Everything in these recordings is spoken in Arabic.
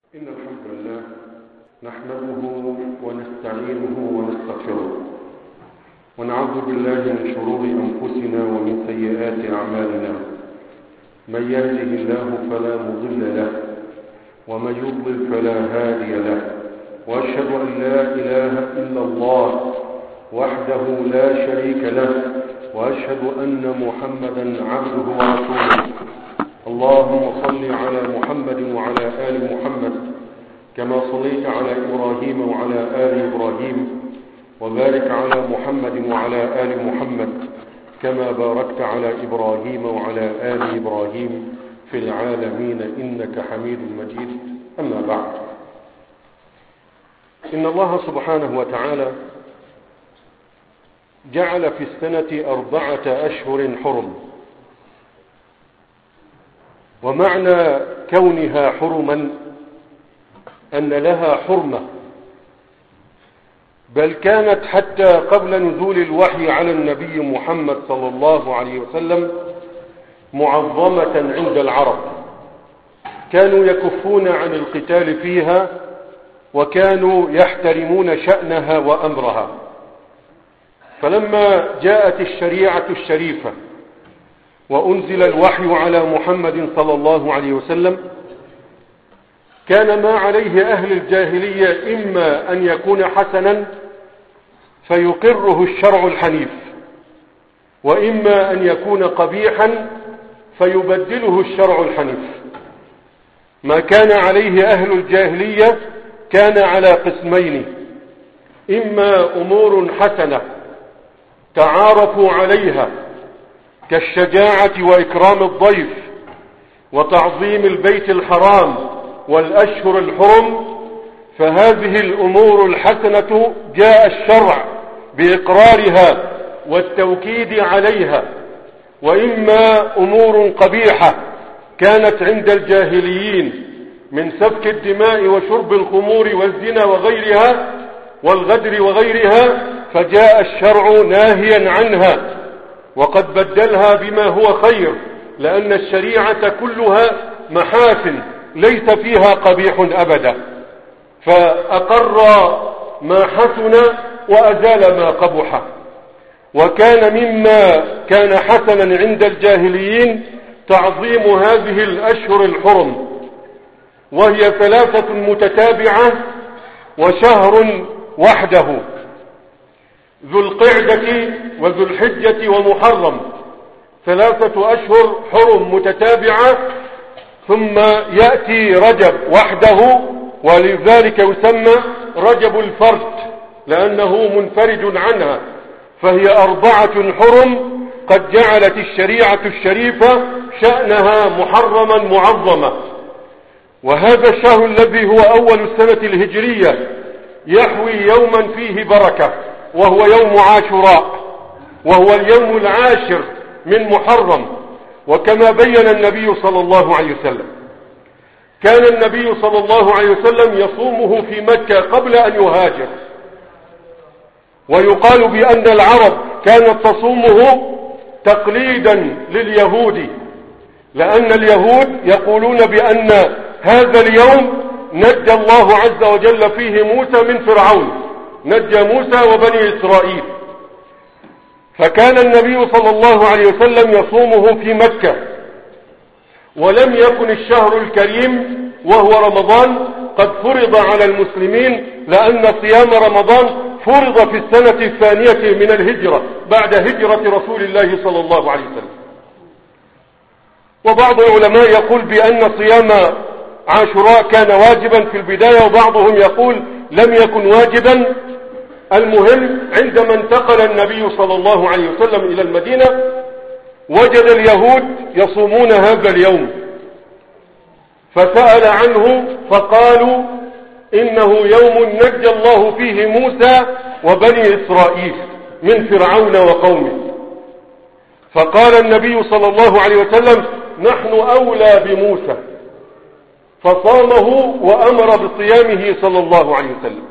إن الحمد لله نحمده ونستعينه ونستغفره ونعوذ بالله من شرور أنفسنا ومن سيئات أعمالنا. من يهده الله فلا مضل له ومن يضلل فلا هادي له، وأشهد أن لا إله إلا الله وحده لا شريك له، وأشهد أن محمدا عبده ورسوله. اللهم صل على محمد وعلى آل محمد كما صليت على إبراهيم وعلى آل إبراهيم، وبارك على محمد وعلى آل محمد كما باركت على إبراهيم وعلى آل إبراهيم في العالمين إنك حميد مجيد. أما بعد، إن الله سبحانه وتعالى جعل في السنة 4 أشهر حرم، ومعنى كونها حرما أن لها حرمة، بل كانت حتى قبل نزول الوحي على النبي محمد صلى الله عليه وسلم معظمة عند العرب، كانوا يكفون عن القتال فيها وكانوا يحترمون شأنها وأمرها. فلما جاءت الشريعة الشريفة وأنزل الوحي على محمد صلى الله عليه وسلم، كان ما عليه أهل الجاهلية إما أن يكون حسنا فيقره الشرع الحنيف، وإما أن يكون قبيحا فيبدله الشرع الحنيف. ما كان عليه أهل الجاهلية كان على قسمين: إما أمور حسنة تعارفوا عليها كالشجاعة وإكرام الضيف وتعظيم البيت الحرام والأشهر الحرم، فهذه الأمور الحسنة جاء الشرع بإقرارها والتوكيد عليها. وإما أمور قبيحة كانت عند الجاهليين من سفك الدماء وشرب الخمور والزنا وغيرها والغدر وغيرها، فجاء الشرع ناهيا عنها وقد بدلها بما هو خير، لأن الشريعة كلها محاسن ليس فيها قبيح أبدا، فأقر ما حسن وأزال ما قبح. وكان مما كان حسنا عند الجاهليين تعظيم هذه الأشهر الحرم، وهي 3 متتابعة وشهر وحده: ذو القعدة وذو الحجة ومحرم، 3 أشهر حرم متتابعة، ثم يأتي رجب وحده، ولذلك يسمى رجب الفرد لأنه منفرد عنها، فهي 4 حرم قد جعلت الشريعة الشريفة شأنها محرما معظما. وهذا الشهر الذي هو أول السنة الهجرية يحوي يوما فيه بركة، وهو يوم عاشوراء، وهو اليوم 10 من محرم. وكما بين النبي صلى الله عليه وسلم، كان النبي صلى الله عليه وسلم يصومه في مكة قبل أن يهاجر، ويقال بأن العرب كانت تصومه تقليدا لليهود، لأن اليهود يقولون بأن هذا اليوم نجى الله عز وجل فيه موسى من فرعون، نجى موسى وبني إسرائيل. فكان النبي صلى الله عليه وسلم يصومه في مكة، ولم يكن الشهر الكريم وهو رمضان قد فرض على المسلمين، لأن صيام رمضان فرض في السنة 2 من الهجرة بعد هجرة رسول الله صلى الله عليه وسلم. وبعض العلماء يقول بأن صيام عاشوراء كان واجبا في البداية، وبعضهم يقول لم يكن واجبا. المهم، عندما انتقل النبي صلى الله عليه وسلم إلى المدينة وجد اليهود يصومون هذا اليوم، فسأل عنه فقالوا إنه يوم نجى الله فيه موسى وبني إسرائيل من فرعون وقومه. فقال النبي صلى الله عليه وسلم: نحن أولى بموسى، فصامه وأمر بصيامه صلى الله عليه وسلم.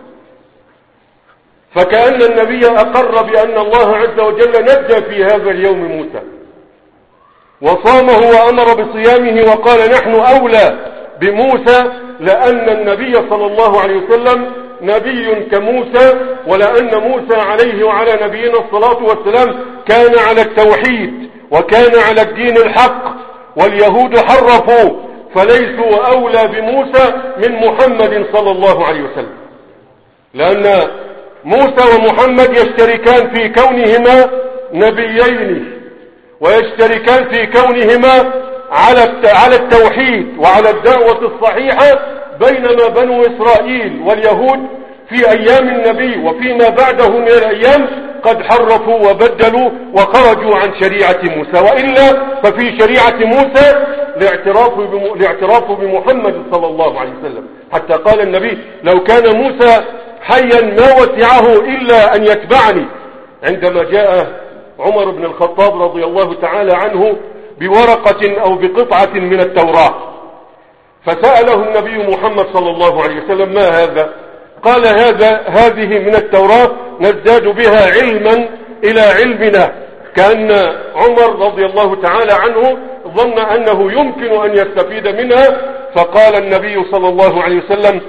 فكأن النبي أقر بأن الله عز وجل نجى في هذا اليوم موسى، وصامه وأمر بصيامه، وقال: نحن أولى بموسى لأن النبي صلى الله عليه وسلم نبي كموسى، ولأن موسى عليه وعلى نبينا الصلاة والسلام كان على التوحيد وكان على الدين الحق، واليهود حرفوا، فليسوا أولى بموسى من محمد صلى الله عليه وسلم، لأن موسى ومحمد يشتركان في كونهما نبيين، ويشتركان في كونهما على التوحيد وعلى الدعوة الصحيحة، بينما بنو إسرائيل واليهود في أيام النبي وفيما بعده من الأيام قد حرفوا وبدلوا وخرجوا عن شريعة موسى، وإلا ففي شريعة موسى الاعتراف بمحمد صلى الله عليه وسلم، حتى قال النبي: لو كان موسى حيا ما وسعه إلا أن يتبعني. عندما جاء عمر بن الخطاب رضي الله تعالى عنه بورقة أو بقطعة من التوراة، فسأله النبي محمد صلى الله عليه وسلم: ما هذا؟ قال: هذه من التوراة نزداد بها علما إلى علمنا. كأن عمر رضي الله تعالى عنه ظن أنه يمكن أن يستفيد منها، فقال النبي صلى الله عليه وسلم: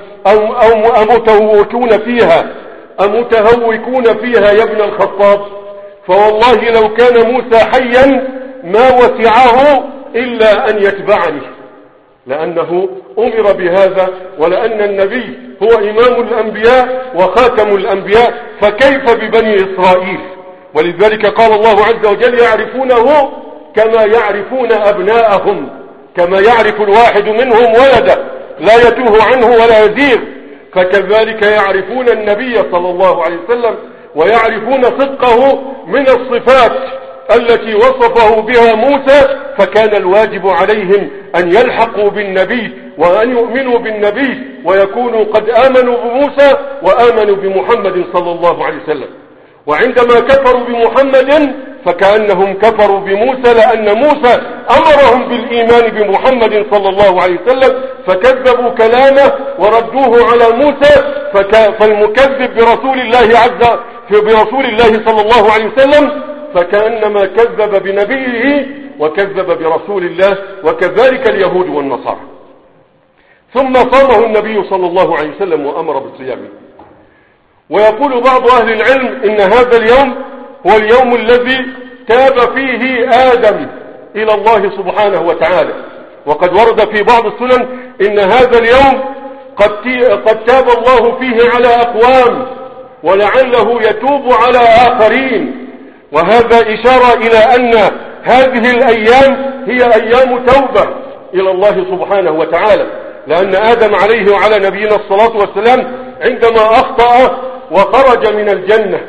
أمتهوكون فيها يا ابن الخطاب؟ فوالله لو كان موسى حيا ما وسعه إلا أن يتبعني، لأنه أمر بهذا، ولأن النبي هو إمام الأنبياء وخاتم الأنبياء، فكيف ببني إسرائيل؟ ولذلك قال الله عز وجل: يعرفونه كما يعرفون أبناءهم، كما يعرف الواحد منهم ولده لا يتوه عنه ولا يزيغ، فكذلك يعرفون النبي صلى الله عليه وسلم ويعرفون صدقه من الصفات التي وصفه بها موسى، فكان الواجب عليهم أن يلحقوا بالنبي وأن يؤمنوا بالنبي ويكونوا قد آمنوا بموسى وآمنوا بمحمد صلى الله عليه وسلم. وعندما كفروا بمحمد فكأنهم كفروا بموسى، لأن موسى أمرهم بالإيمان بمحمد صلى الله عليه وسلم، فكذبوا كلامه وردوه على موسى، فالمكذب برسول الله صلى الله عليه وسلم فكأنما كذب بنبيه وكذب برسول الله، وكذلك اليهود والنصارى. ثم صامه النبي صلى الله عليه وسلم وأمر بصيامه. ويقول بعض أهل العلم إن هذا اليوم هو اليوم الذي تاب فيه آدم إلى الله سبحانه وتعالى، وقد ورد في بعض السنن إن هذا اليوم قد تاب الله فيه على أقوام ولعله يتوب على آخرين، وهذا إشارة إلى أن هذه الأيام هي أيام توبة إلى الله سبحانه وتعالى، لأن آدم عليه وعلى نبينا الصلاة والسلام عندما أخطأ وخرج من الجنة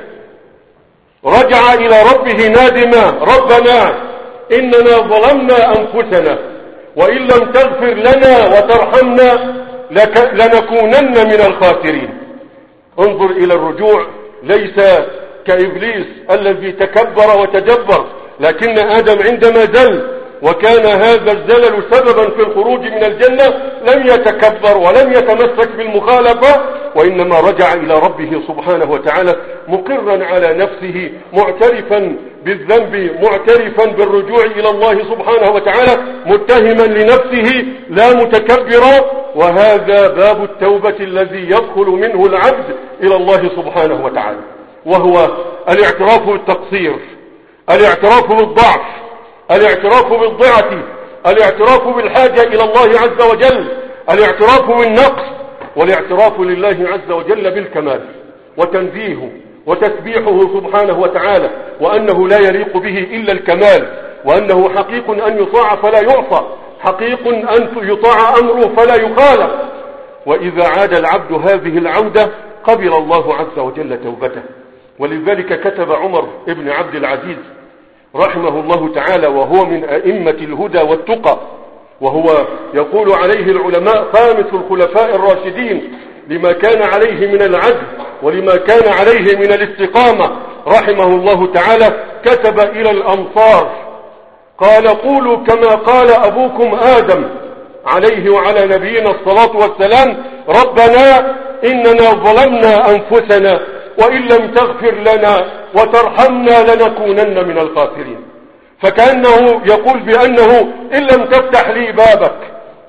رجع إلى ربه نادما: ربنا إننا ظلمنا أنفسنا وإن لم تغفر لنا وترحمنا لنكونن من الخاسرين. انظر إلى الرجوع، ليس كإبليس الذي تكبر وتجبر، لكن آدم عندما زل وكان هذا الزلل سببا في الخروج من الجنة لم يتكبر ولم يتمسك بالمخالفة، وإنما رجع إلى ربه سبحانه وتعالى مقرا على نفسه، معترفا بالذنب، معترفا بالرجوع إلى الله سبحانه وتعالى، متهما لنفسه لا متكبرا. وهذا باب التوبة الذي يدخل منه العبد إلى الله سبحانه وتعالى، وهو الاعتراف بالتقصير، الاعتراف بالضعف، الاعتراف بالضعة، الاعتراف بالحاجة إلى الله عز وجل، الاعتراف بالنقص، والاعتراف لله عز وجل بالكمال وتنزيهه وتسبيحه سبحانه وتعالى، وأنه لا يليق به إلا الكمال، وأنه حقيق أن يطاع فلا يعصى، حقيق أن يطاع أمره فلا يخالف. وإذا عاد العبد هذه العودة قبل الله عز وجل توبته. ولذلك كتب عمر ابن عبد العزيز رحمه الله تعالى، وهو من أئمة الهدى والتقى، وهو يقول عليه العلماء خامس الخلفاء الراشدين، لما كان عليه من العدل ولما كان عليه من الاستقامة رحمه الله تعالى. كتب إلى الأنصار قال: قولوا كما قال أبوكم آدم عليه وعلى نبينا الصلاة والسلام: ربنا إننا ظلمنا أنفسنا وإن لم تغفر لنا وترحمنا لنكونن من الخاسرين. فكأنه يقول بأنه إن لم تفتح لي بابك،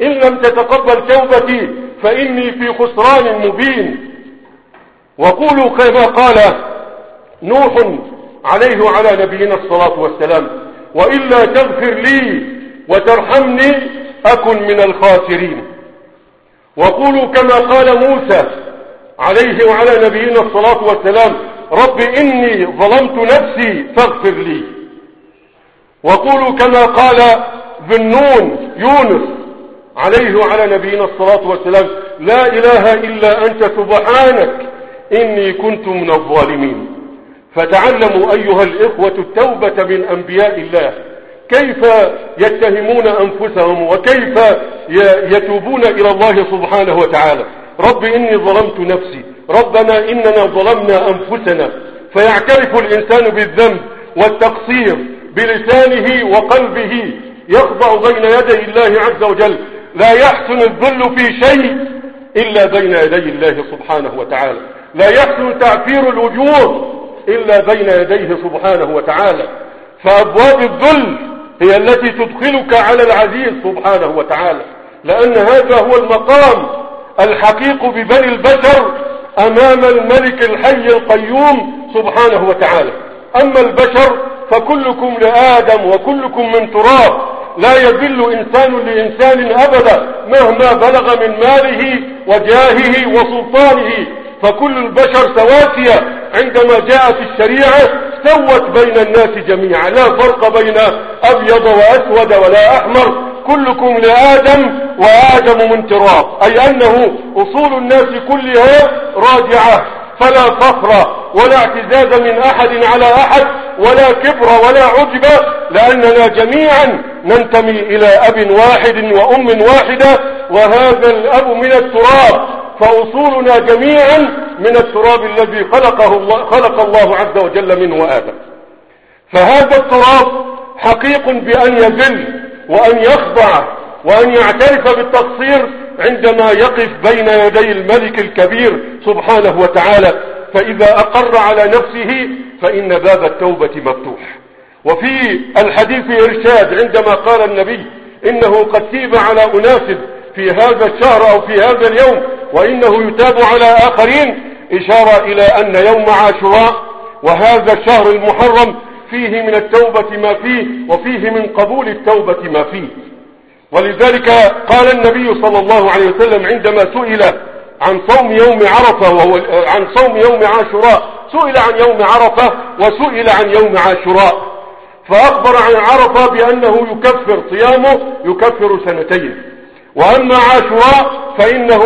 إن لم تتقبل توبتي فإني في خسران مبين. وقولوا كما قال نوح عليه وعلى نبينا الصلاة والسلام: وإلا تغفر لي وترحمني أكن من الخاسرين. وقولوا كما قال موسى عليه وعلى نبينا الصلاة والسلام: رب إني ظلمت نفسي فاغفر لي. وقولوا كما قال ذو النون يونس عليه وعلى نبينا الصلاة والسلام: لا إله إلا أنت سبحانك إني كنت من الظالمين. فتعلموا أيها الإخوة التوبة من أنبياء الله، كيف يتهمون أنفسهم وكيف يتوبون إلى الله سبحانه وتعالى. رب إني ظلمت نفسي، ربنا إننا ظلمنا أنفسنا. فيعترف الإنسان بالذنب والتقصير بلسانه وقلبه، يخضع بين يدي الله عز وجل. لا يحسن الذل في شيء إلا بين يدي الله سبحانه وتعالى، لا يحسن تعفير الوجوه إلا بين يديه سبحانه وتعالى. فأبواب الذل هي التي تدخلك على العزيز سبحانه وتعالى، لأن هذا هو المقام الحقيق ببني البشر أمام الملك الحي القيوم سبحانه وتعالى. أما البشر فكلكم لآدم وكلكم من تراب، لا يذل إنسان لإنسان أبدا مهما بلغ من ماله وجاهه وسلطانه، فكل البشر سواسية. عندما جاءت الشريعة سوت بين الناس جميعا، لا فرق بين أبيض وأسود ولا أحمر، كلكم لآدم وآدم من تراب، أي أنه أصول الناس كلها راجعة، فلا فخر ولا اعتزاز من أحد على أحد ولا كبر ولا عجب، لأننا جميعا ننتمي إلى أب واحد وأم واحدة، وهذا الأب من التراب. فأصولنا جميعا من التراب الذي خلق الله عز وجل منه آدم. فهذا التراب حقيق بأن يذل وأن يخضع وأن يعترف بالتقصير عندما يقف بين يدي الملك الكبير سبحانه وتعالى. فإذا أقر على نفسه فإن باب التوبة مفتوح. وفي الحديث إرشاد عندما قال النبي إنه قد تيب على أناس في هذا الشهر أو في هذا اليوم وإنه يتاب على آخرين، إشارة إلى أن يوم عاشوراء وهذا الشهر المحرم فيه من التوبة ما فيه، وفيه من قبول التوبة ما فيه. ولذلك قال النبي صلى الله عليه وسلم عندما سئل عن صوم يوم عرفة عن صوم يوم عاشوراء، سئل عن يوم عرفة وسئل عن يوم عاشوراء، فأخبر عن عرفة بأنه يكفر صيامه يكفر سنتين، وأما عاشوراء فإنه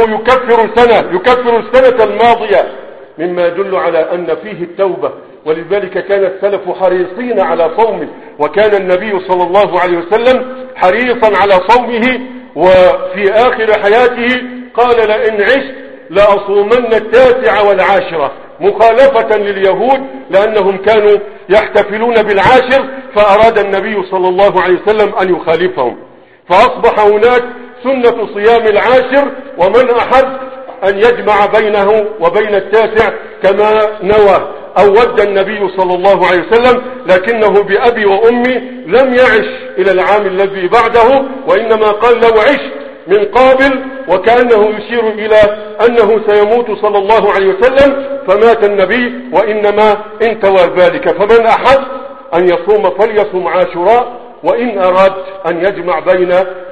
يكفر السنة الماضية، مما يدل على أن فيه التوبة. ولذلك كان السلف حريصين على صومه، وكان النبي صلى الله عليه وسلم حريصا على صومه، وفي آخر حياته قال: لئن عشت لأصومن 9 و10، مخالفة لليهود لأنهم كانوا يحتفلون بالعاشر، فأراد النبي صلى الله عليه وسلم أن يخالفهم، فأصبح هناك سنة صيام العاشر، ومن أحب أن يجمع بينه وبين 9 كما نوى أو ود النبي صلى الله عليه وسلم، لكنه بأبي وأمي لم يعش إلى العام الذي بعده، وإنما قال: لو عشت من قابل، وكأنه يشير إلى أنه سيموت صلى الله عليه وسلم، فمات النبي وإنما انتوى ذلك. فمن أحب أن يصوم فليصوم عاشوراء، وإن أراد أن يجمع بين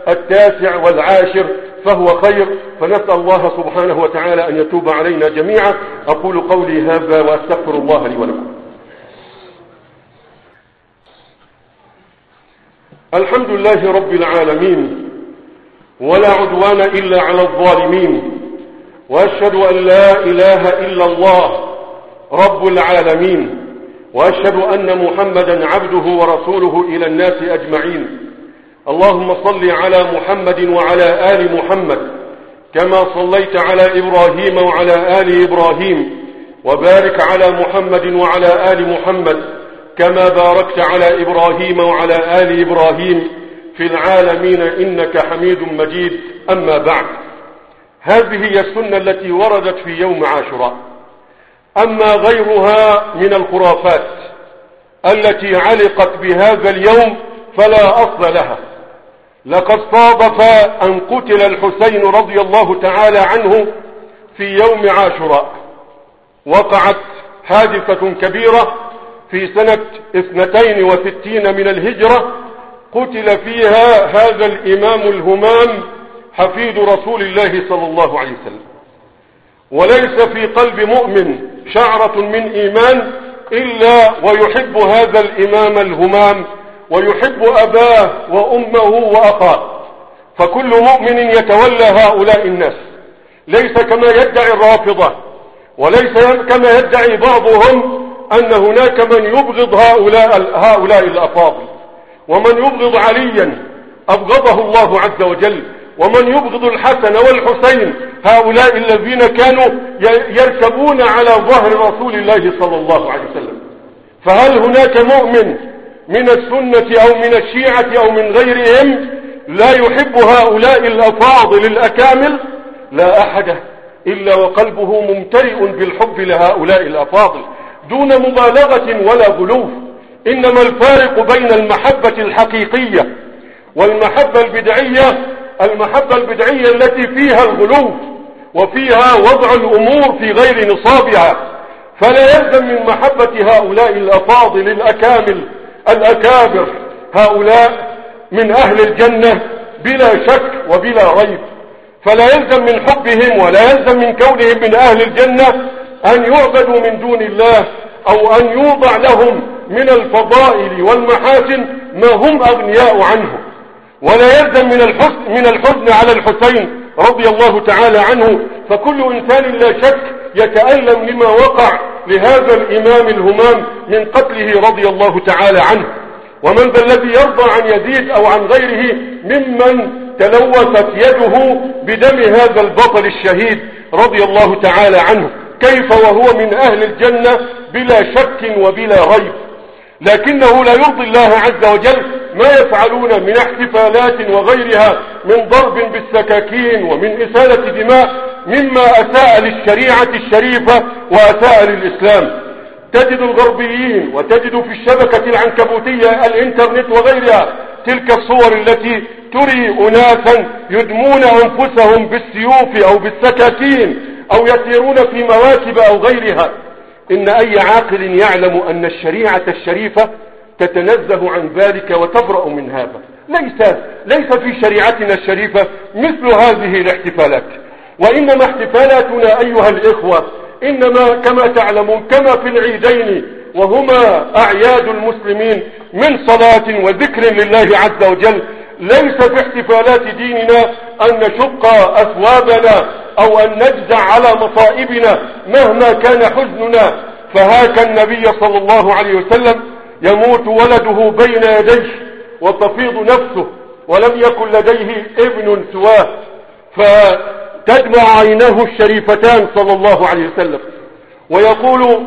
9 و10 فهو خير. فنسأل الله سبحانه وتعالى أن يتوب علينا جميعا. أقول قولي هذا وأستغفر الله لي ولكم. الحمد لله رب العالمين، ولا عدوان إلا على الظالمين، وأشهد أن لا إله إلا الله رب العالمين، وأشهد أن محمدا عبده ورسوله إلى الناس أجمعين. اللهم صل على محمد وعلى آل محمد كما صليت على إبراهيم وعلى آل إبراهيم، وبارك على محمد وعلى آل محمد كما باركت على إبراهيم وعلى آل إبراهيم في العالمين إنك حميد مجيد. أما بعد، هذه هي السنة التي وردت في يوم عاشوراء. أما غيرها من الخرافات التي علقت بهذا اليوم فلا أصل لها، لقد صادف أن قتل الحسين رضي الله تعالى عنه في يوم عاشوراء. وقعت حادثة كبيرة في سنة 62 من الهجرة، قتل فيها هذا الإمام الهمام حفيد رسول الله صلى الله عليه وسلم. وليس في قلب مؤمن شعرة من إيمان إلا ويحب هذا الإمام الهمام، ويحب أباه وأمه وأخاه. فكل مؤمن يتولى هؤلاء الناس، ليس كما يدعي الرافضة، وليس كما يدعي بعضهم أن هناك من يبغض هؤلاء الأفاضل. ومن يبغض عليا أبغضه الله عز وجل، ومن يبغض الحسن والحسين هؤلاء الذين كانوا يركبون على ظهر رسول الله صلى الله عليه وسلم. فهل هناك مؤمن من السنة أو من الشيعة أو من غيرهم لا يحب هؤلاء الأفاضل الأكامل؟ لا أحد إلا وقلبه ممتلئ بالحب لهؤلاء الأفاضل دون مبالغة ولا غلو. إنما الفارق بين المحبة الحقيقية والمحبة البدعية، المحبة البدعية التي فيها الغلو وفيها وضع الأمور في غير نصابها. فلا يلزم من محبة هؤلاء الأفاضل الأكامل الأكابر، هؤلاء من أهل الجنة بلا شك وبلا ريب. فلا يلزم من حبهم ولا يلزم من كونهم من أهل الجنة أن يعبدوا من دون الله، أو أن يوضع لهم من الفضائل والمحاسن ما هم أغنياء عنه. ولا يلزم من الحزن على الحسين رضي الله تعالى عنه. فكل إنسان لا شك يتألم لما وقع لهذا الإمام الهمام من قتله رضي الله تعالى عنه. ومن ذا الذي يرضى عن يزيد أو عن غيره ممن تلوثت يده بدم هذا البطل الشهيد رضي الله تعالى عنه؟ كيف وهو من أهل الجنة بلا شك وبلا ريب. لكنه لا يرضي الله عز وجل ما يفعلون من احتفالات وغيرها من ضرب بالسكاكين ومن إسالة دماء، مما أساء للشريعة الشريفة وأساء للإسلام. تجد الغربيين وتجد في الشبكة العنكبوتية الإنترنت وغيرها تلك الصور التي تري أناسا يدمون أنفسهم بالسيوف أو بالسكاكين أو يسيرون في مواكب أو غيرها. إن أي عاقل يعلم أن الشريعة الشريفة تتنزه عن ذلك وتبرأ من هذا. ليس في شريعتنا الشريفة مثل هذه الاحتفالات. وإنما احتفالاتنا أيها الإخوة إنما كما تعلمون كما في العيدين وهما أعياد المسلمين من صلاة وذكر لله عز وجل. ليس في احتفالات ديننا أن نشق أثوابنا أو أن نجزع على مصائبنا مهما كان حزننا. فهاك النبي صلى الله عليه وسلم يموت ولده بين يديه وتفيض نفسه ولم يكن لديه ابن سواه، فتدمع عيناه الشريفتان صلى الله عليه وسلم. ويقول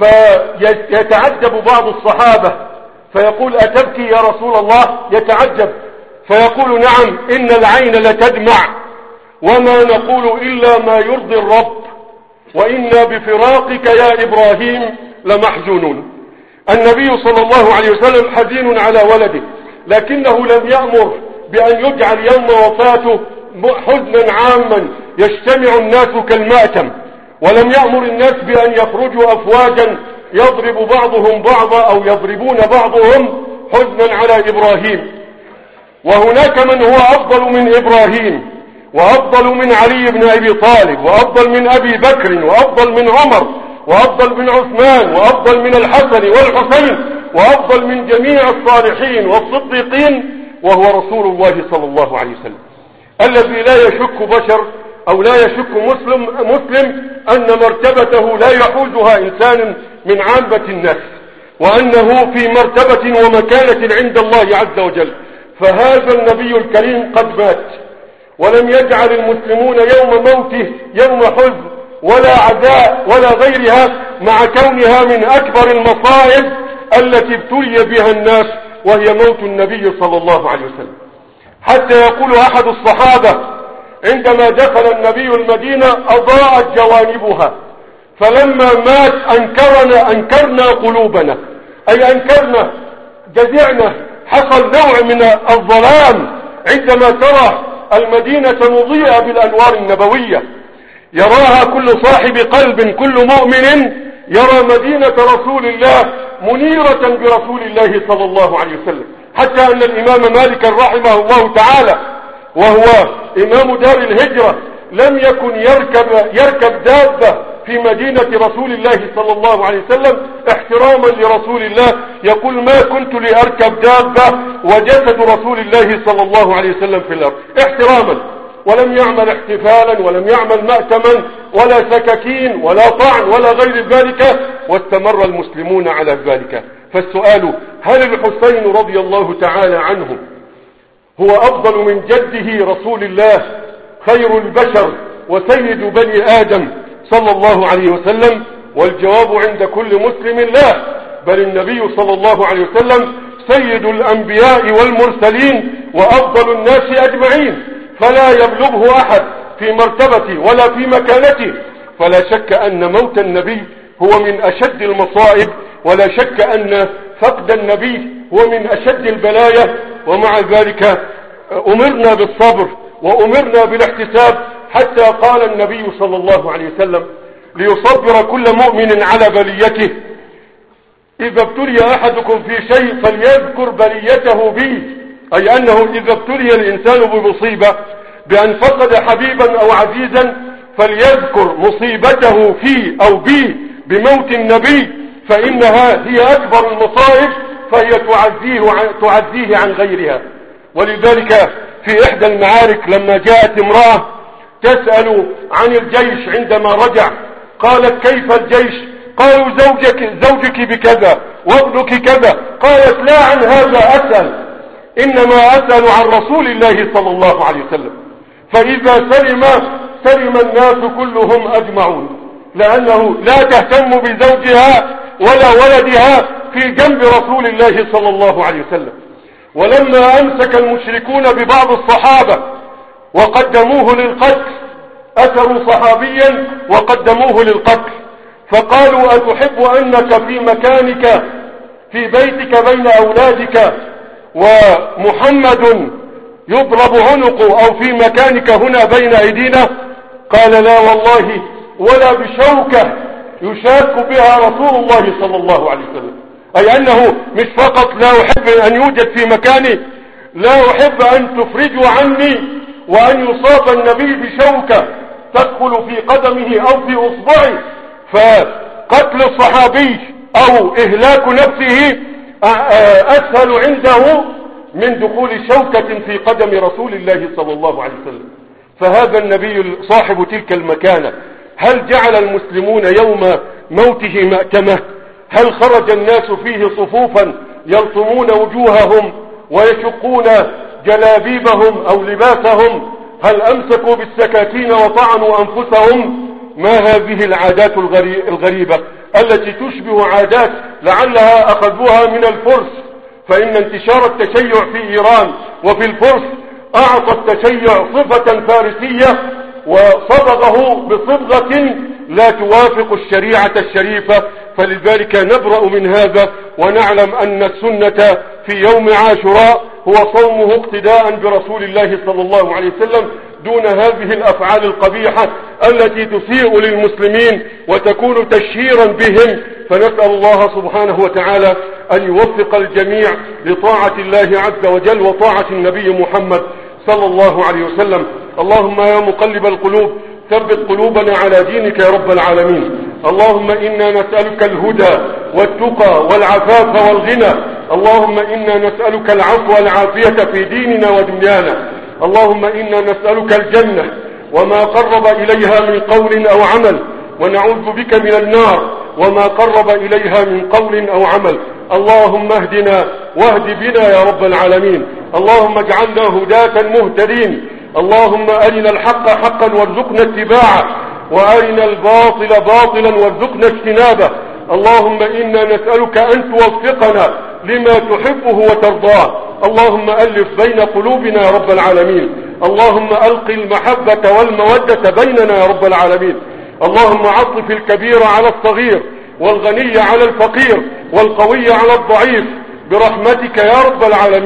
فيتعجب بعض الصحابة فيقول أتبكي يا رسول الله؟ يتعجب فيقول نعم إن العين لتدمع وما نقول إلا ما يرضي الرب وإنا بفراقك يا إبراهيم لمحزونون. النبي صلى الله عليه وسلم حزين على ولده، لكنه لم يأمر بأن يجعل يوم وفاته حزنا عاما يجتمع الناس كالمأتم، ولم يأمر الناس بأن يخرجوا أفواجا يضرب بعضهم بعضا أو يضربون بعضهم حزنا على إبراهيم. وهناك من هو أفضل من إبراهيم وأفضل من علي بن أبي طالب وأفضل من أبي بكر وأفضل من عمر وأفضل من عثمان وأفضل من الحسن والحسين وأفضل من جميع الصالحين والصديقين، وهو رسول الله صلى الله عليه وسلم الذي لا يشك بشر أو لا يشك مسلم أن مرتبته لا يحوزها إنسان من عامة الناس، وأنه في مرتبة ومكانة عند الله عز وجل. فهذا النبي الكريم قد مات، ولم يجعل المسلمون يوم موته يوم حزن ولا عزاء ولا غيرها، مع كونها من أكبر المصائب التي ابتلي بها الناس، وهي موت النبي صلى الله عليه وسلم. حتى يقول أحد الصحابة عندما دخل النبي المدينة أضاءت جوانبها، فلما مات أنكرنا قلوبنا، أي أنكرنا جزعنا، حصل نوع من الظلام عندما ترى المدينة مضيئة بالأنوار النبوية، يراها كل صاحب قلب، كل مؤمن يرى مدينة رسول الله منيرة برسول الله صلى الله عليه وسلم، حتى أن الإمام مالك رحمه الله تعالى وهو إمام دار الهجرة لم يكن يركب دابة في مدينة رسول الله صلى الله عليه وسلم احتراما لرسول الله، يقول ما كنت لأركب دابة وجسد رسول الله صلى الله عليه وسلم في الأرض، احتراما، ولم يعمل احتفالا ولم يعمل مأتما ولا سكاكين ولا طعن ولا غير ذلك، واستمر المسلمون على ذلك. فالسؤال: هل الحسين رضي الله تعالى عنه هو أفضل من جده رسول الله خير البشر وسيد بني آدم صلى الله عليه وسلم؟ والجواب عند كل مسلم لا، بل النبي صلى الله عليه وسلم سيد الأنبياء والمرسلين وأفضل الناس أجمعين، فلا يبلغه أحد في مرتبته ولا في مكانته. فلا شك أن موت النبي هو من أشد المصائب، ولا شك أن فقد النبي هو من أشد البلايا، ومع ذلك أمرنا بالصبر وأمرنا بالاحتساب، حتى قال النبي صلى الله عليه وسلم ليصبر كل مؤمن على بليته: إذا ابتلي أحدكم في شيء فليذكر بليته به، أي أنه إذا ابتلي الإنسان بمصيبة بأن فقد حبيبا أو عزيزا فليذكر مصيبته فيه أو به بموت النبي، فإنها هي أكبر المصائب، فهي تعزيه عن غيرها. ولذلك في إحدى المعارك لما جاءت امرأة تسأل عن الجيش عندما رجع، قالت: كيف الجيش؟ قالوا: زوجك بكذا وابنك كذا. قالت: لا عن هذا أسأل، إنما أسأل عن رسول الله صلى الله عليه وسلم، فإذا سلم الناس كلهم أجمعون، لأنه لا تهتم بزوجها ولا ولدها في جنب رسول الله صلى الله عليه وسلم. ولما أمسك المشركون ببعض الصحابة وقدموه للقتل، أثروا صحابيا وقدموه للقتل، فقالوا: أتحب أنك في مكانك في بيتك بين أولادك ومحمد يضرب عنقه، أو في مكانك هنا بين أيدينا؟ قال: لا والله، ولا بشوكة يشاك بها رسول الله صلى الله عليه وسلم. أي أنه مش فقط لا أحب أن يوجد في مكاني، لا أحب أن تفرجوا عني وأن يصاب النبي بشوكة تدخل في قدمه أو في أصبعه. فقتل الصحابي أو إهلاك نفسه أسهل عنده من دخول شوكة في قدم رسول الله صلى الله عليه وسلم. فهذا النبي صاحب تلك المكانة، هل جعل المسلمون يوم موته مأتمة؟ هل خرج الناس فيه صفوفا يلطمون وجوههم ويشقون جلابيبهم أو لباسهم؟ هل أمسكوا بالسكاكين وطعنوا أنفسهم؟ ما هذه العادات الغريبة التي تشبه عادات لعلها أخذوها من الفرس؟ فإن انتشار التشيع في إيران وفي الفرس أعطى التشيع صفة فارسية وصبغه بصبغة لا توافق الشريعة الشريفة. فلذلك نبرأ من هذا ونعلم أن السنة في يوم عاشوراء هو صومه اقتداء برسول الله صلى الله عليه وسلم، دون هذه الأفعال القبيحة التي تسيء للمسلمين وتكون تشهيرا بهم. فنسأل الله سبحانه وتعالى أن يوفق الجميع لطاعة الله عز وجل وطاعة النبي محمد صلى الله عليه وسلم. اللهم يا مقلب القلوب ثبت قلوبنا على دينك يا رب العالمين. اللهم إنا نسألك الهدى والتقى والعفاف والغنى. اللهم إنا نسألك العفو والعافية في ديننا ودنيانا. اللهم إنا نسألك الجنة وما قرب إليها من قول أو عمل، ونعوذ بك من النار وما قرب إليها من قول أو عمل. اللهم اهدنا واهد بنا يا رب العالمين. اللهم اجعلنا هداة مهتدين. اللهم أرنا الحق حقا وارزقنا اتباعه، وأرنا الباطل باطلا وارزقنا اجتنابه. اللهم إنا نسألك أن توفقنا لما تحبه وترضاه. اللهم ألف بين قلوبنا يا رب العالمين. اللهم ألق المحبة والمودة بيننا يا رب العالمين. اللهم عطف الكبير على الصغير والغني على الفقير والقوي على الضعيف برحمتك يا رب العالمين.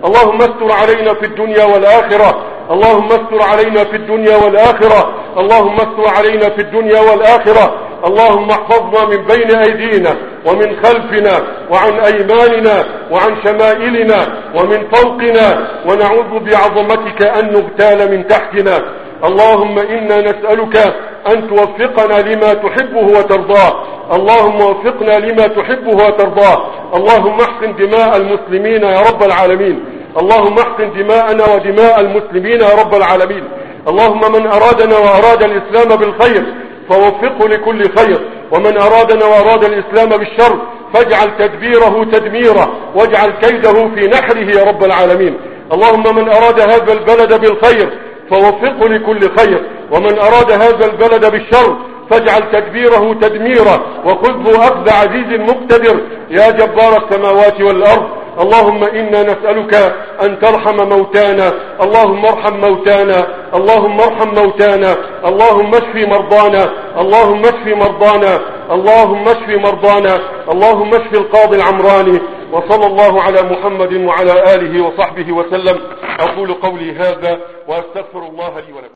اللهم استر علينا في الدنيا والآخرة، اللهم استر علينا في الدنيا والآخرة، اللهم استر علينا في الدنيا والآخرة. اللهم احفظنا من بين أيدينا ومن خلفنا وعن أيماننا وعن شمائلنا ومن فوقنا، ونعوذ بعظمتك أن نغتال من تحتنا. اللهم إنا نسألك أن توفقنا لما تحبه وترضاه، اللهم وفقنا لما تحبه وترضاه. اللهم احقن دماء المسلمين يا رب العالمين، اللهم احقن دماءنا ودماء المسلمين يا رب العالمين. اللهم من أرادنا وأراد الإسلام بالخير فوفقه لكل خير، ومن أرادنا وأراد الإسلام بالشر فاجعل تدبيره تدميره، واجعل كيده في نحره يا رب العالمين. اللهم من أراد هذا البلد بالخير فوفقه لكل خير، ومن أراد هذا البلد بالشر فاجعل تدبيره تدميره، وخذه أخذ عزيز مقتدر يا جبار السماوات والأرض. اللهم إنا نسألك أن ترحم موتانا، اللهم ارحم موتانا، اللهم ارحم موتانا، اللهم اشف مرضانا، اللهم اشف مرضانا، اللهم اشف مرضانا، اللهم اشف القاضي العمراني. وصلى الله على محمد وعلى آله وصحبه وسلم. أقول قولي هذا وأستغفر الله لي ولكم.